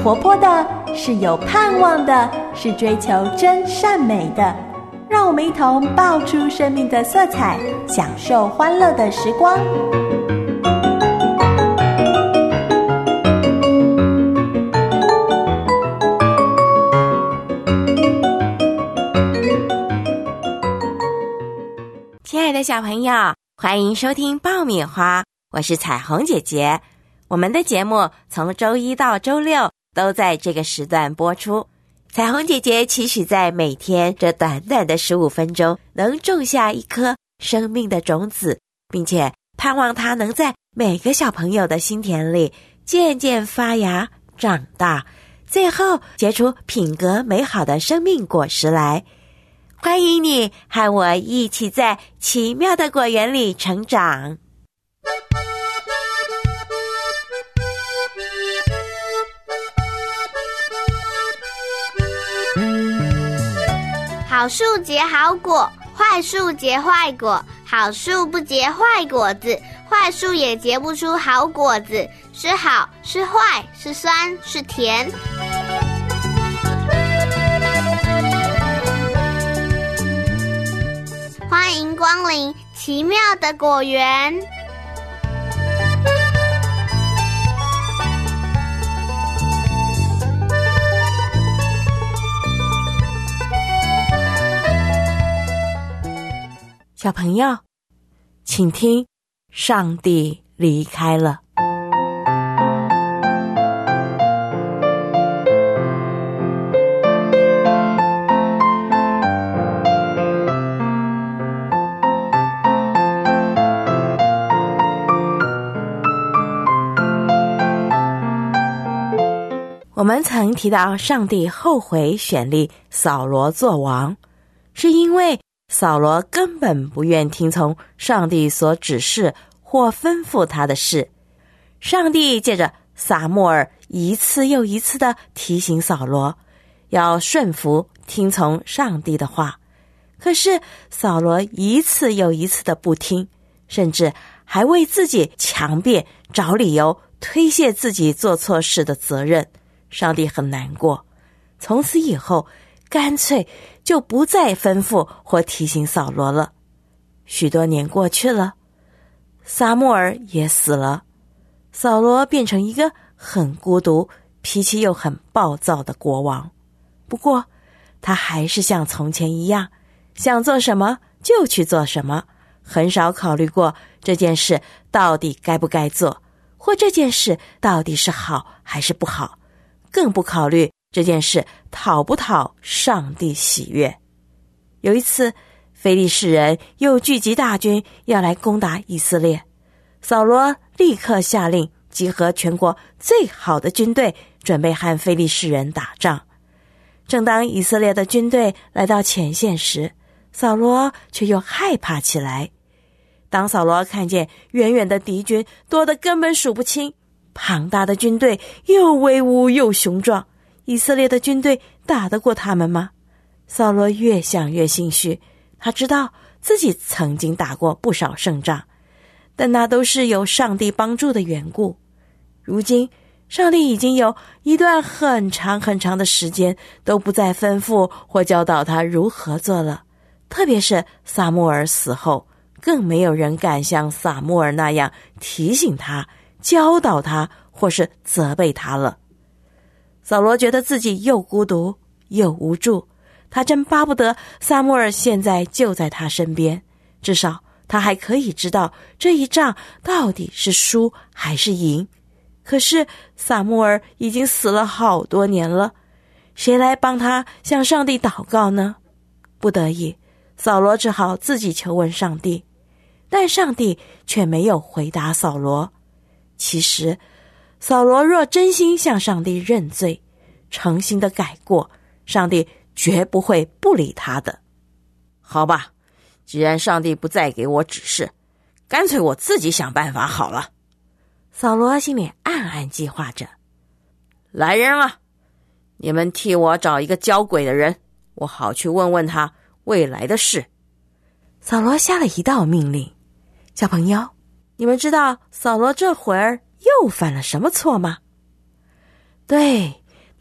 活泼的，是有盼望的，是追求真善美的。让我们一同爆出生命的色彩，享受欢乐的时光。 亲爱的小朋友，欢迎收听爆米花，我是彩虹姐姐。我们的节目从周一到周六都在这个时段播出。彩虹姐姐期许在每天这短短的15分钟能种下一颗生命的种子，并且盼望它能在每个小朋友的心田里渐渐发芽长大，最后结出品格美好的生命果实来。欢迎你和我一起在奇妙的果园里成长。 好树结好果，坏树结坏果，好树不结坏果子，坏树也结不出好果子，是好是坏，是酸是甜。欢迎光临奇妙的果园。 小朋友，请听，上帝离开了。我们曾提到上帝后悔选立扫罗做王，是因为扫罗根本不愿听从上帝所指示或吩咐他的事。上帝借着撒母耳一次又一次地提醒扫罗要顺服听从上帝的话，可是扫罗一次又一次的不听，甚至还为自己强辩找理由推卸自己做错事的责任。上帝很难过，从此以后干脆就不再吩咐或提醒扫罗了。许多年过去了，撒母耳也死了，扫罗变成一个很孤独、脾气又很暴躁的国王。不过他还是像从前一样，想做什么就去做什么，很少考虑过这件事到底该不该做，或这件事到底是好还是不好，更不考虑这件事讨不讨上帝喜悦。有一次，非利士人又聚集大军要来攻打以色列，扫罗立刻下令集合全国最好的军队，准备和非利士人打仗。正当以色列的军队来到前线时，扫罗却又害怕起来。当扫罗看见远远的敌军多得根本数不清，庞大的军队又威武又雄壮，以色列的军队打得过他们吗？扫罗越想越心虚，他知道自己曾经打过不少胜仗，但那都是有上帝帮助的缘故。如今上帝已经有一段很长很长的时间都不再吩咐或教导他如何做了，特别是撒母耳死后，更没有人敢像撒母耳那样提醒他、教导他或是责备他了。扫罗觉得自己又孤独又无助，他真巴不得撒母耳现在就在他身边，至少他还可以知道这一仗到底是输还是赢。可是撒母耳已经死了好多年了，谁来帮他向上帝祷告呢？不得已，扫罗只好自己求问上帝，但上帝却没有回答扫罗。其实扫罗若真心向上帝认罪，诚心的改过，上帝绝不会不理他的。好吧，既然上帝不再给我指示，干脆我自己想办法好了。扫罗心里暗暗计划着。来人啊，你们替我找一个交鬼的人，我好去问问他未来的事。扫罗下了一道命令。小朋友，你们知道扫罗这会儿又犯了什么错吗？对，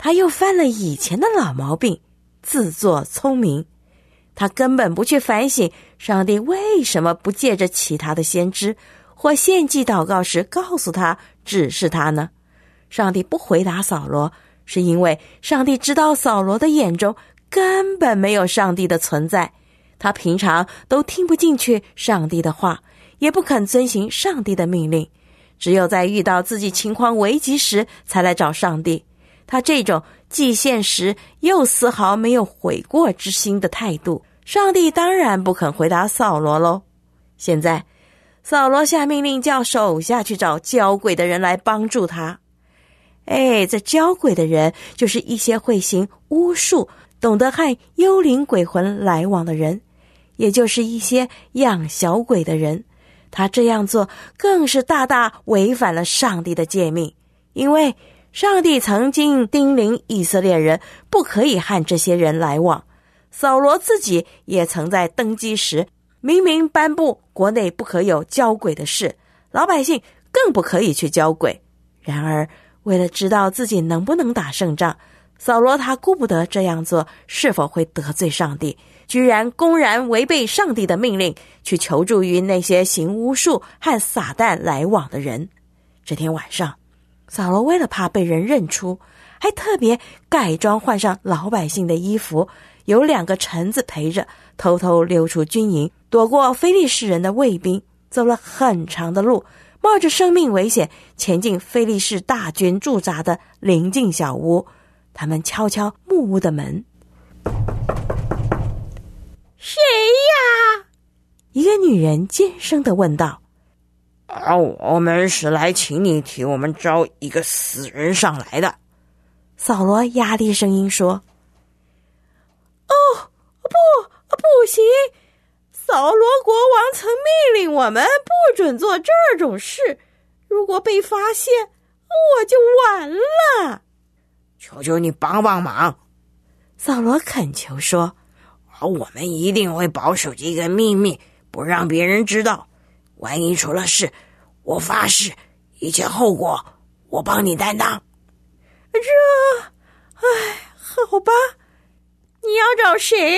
他又犯了以前的老毛病，自作聪明。他根本不去反省上帝为什么不借着其他的先知或献祭祷告时告诉他指示他呢？上帝不回答扫罗，是因为上帝知道扫罗的眼中根本没有上帝的存在，他平常都听不进去上帝的话，也不肯遵行上帝的命令，只有在遇到自己情况危急时才来找上帝。他这种既现实又丝毫没有悔过之心的态度，上帝当然不肯回答扫罗咯。现在扫罗下命令叫手下去找交鬼的人来帮助他。这交鬼的人就是一些会行巫术，懂得和幽灵鬼魂来往的人，也就是一些养小鬼的人。他这样做更是大大违反了上帝的诫命，因为上帝曾经叮咛以色列人不可以和这些人来往。扫罗自己也曾在登基时明明颁布国内不可有交鬼的事，老百姓更不可以去交鬼。然而为了知道自己能不能打胜仗，扫罗他顾不得这样做是否会得罪上帝，居然公然违背上帝的命令，去求助于那些行巫术和撒旦来往的人。这天晚上，扫罗为了怕被人认出，还特别改装换上老百姓的衣服，有2个臣子陪着，偷偷溜出军营，躲过非利士人的卫兵，走了很长的路，冒着生命危险前进非利士大军驻扎的邻近小屋。他们敲敲木屋的门。谁呀？一个女人尖声地问道。 我们是来请你替我们招一个死人上来的。 扫罗压低声音说。不行，扫罗国王曾命令我们不准做这种事，如果被发现，我就完了。 求求你帮帮忙， 扫罗恳求说。 我们一定会保守这个秘密，不让别人知道。万一出了事，我发誓一切后果我帮你担当。 好吧，你要找谁？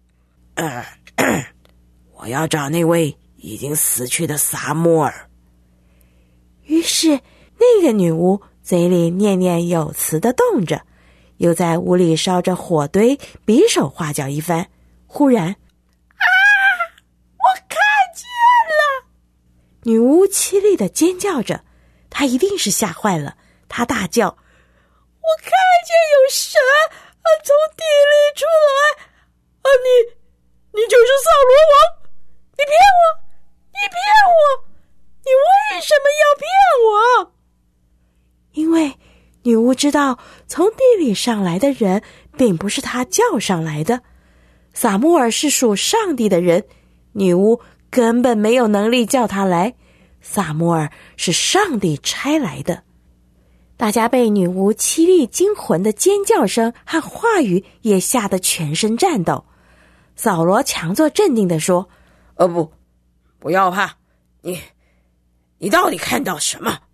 我要找那位已经死去的撒母耳。 于是那个女巫嘴里念念有词地动着，又在屋里烧着火堆，比手画脚一番。忽然，我看见了！女巫凄厉地尖叫着，她一定是吓坏了。她大叫：我看见有神从地里出来！你就是扫罗王！你骗我！你为什么要骗我？因为女巫知道从地里上来的人并不是她叫上来的，撒母耳是属上帝的人，女巫根本没有能力叫他来，撒母耳是上帝差来的。大家被女巫凄厉惊魂的尖叫声和话语也吓得全身颤抖。扫罗强作镇定地说： 不要怕，你到底看到什么？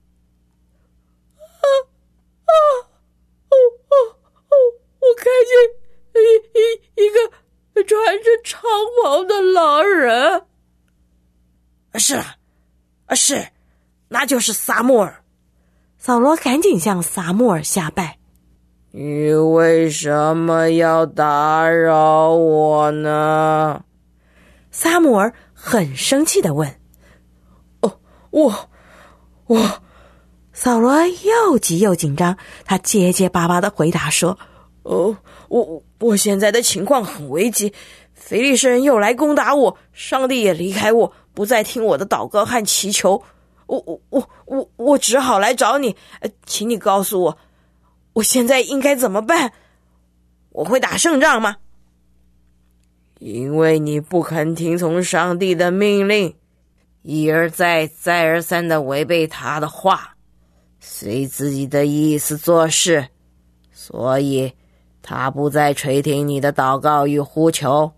我看见一个穿着长袍的狼人。 是，那就是撒母耳。 扫罗赶紧向撒母耳下拜。 你为什么要打扰我呢？ 撒母耳很生气地问。扫罗又急又紧张，他结结巴巴地回答说： 我现在的情况很危急，非利士人又来攻打我，上帝也离开我，不再听我的祷告和祈求，我只好来找你，请你告诉我现在应该怎么办？我会打胜仗吗？因为你不肯听从上帝的命令，一而再再而三地违背他的话，随自己的意思做事，所以他不再垂听你的祷告与呼求。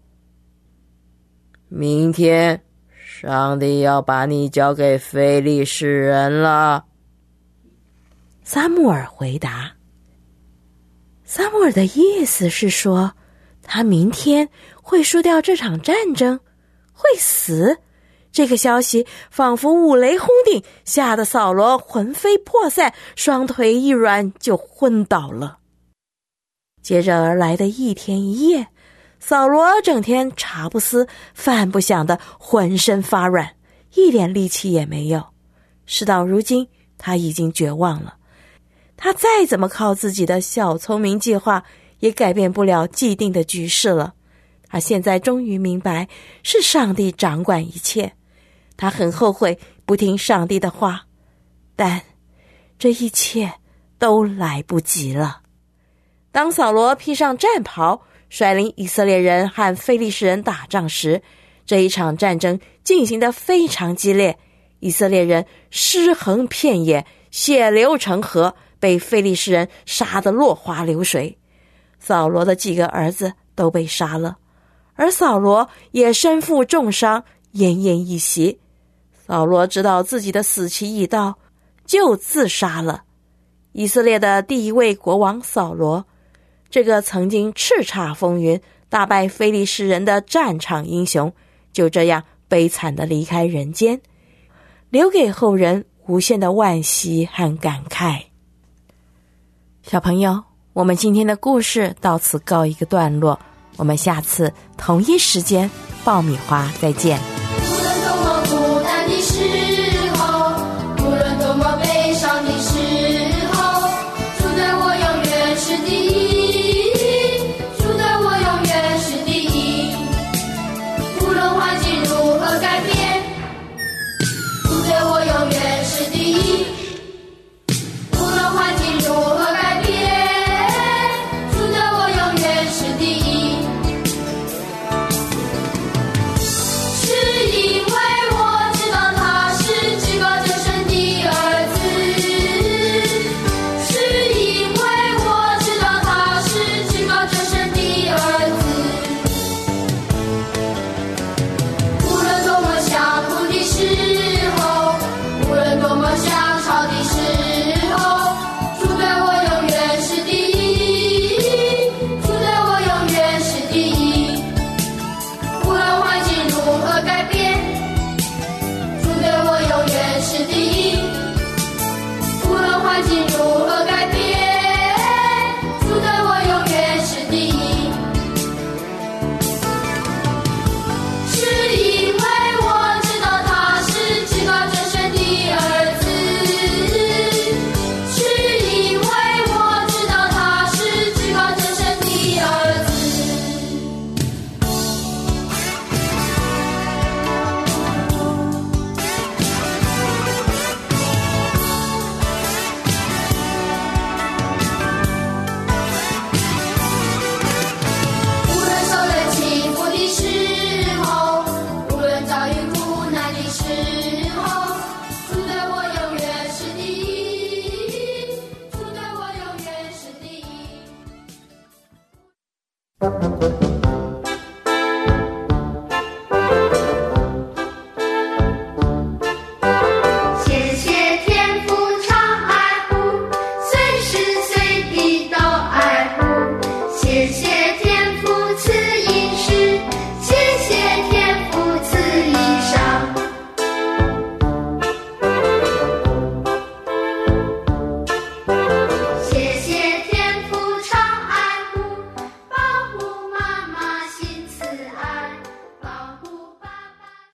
明天上帝要把你交给非利士人了。 撒母耳回答： 撒母耳的意思是说，他明天会输掉这场战争，会死。这个消息仿佛五雷轰顶，吓得扫罗魂飞魄散，双腿一软就昏倒了。接着而来的一天一夜，扫罗整天茶不思饭不想的，浑身发软，一点力气也没有。事到如今，他已经绝望了。他再怎么靠自己的小聪明计划，也改变不了既定的局势了。他现在终于明白，是上帝掌管一切。他很后悔不听上帝的话，但这一切都来不及了。当扫罗披上战袍，率领以色列人和非利士人打仗时，这一场战争进行得非常激烈，以色列人尸横遍野，血流成河，被非利士人杀得落花流水。扫罗的几个儿子都被杀了，而扫罗也身负重伤，奄奄一息。扫罗知道自己的死期已到，就自杀了。以色列的第一位国王扫罗，这个曾经叱咤风云、大败非利士人的战场英雄，就这样悲惨地离开人间，留给后人无限的惋惜和感慨。小朋友，我们今天的故事到此告一个段落，我们下次同一时间爆米花再见。 Thank you.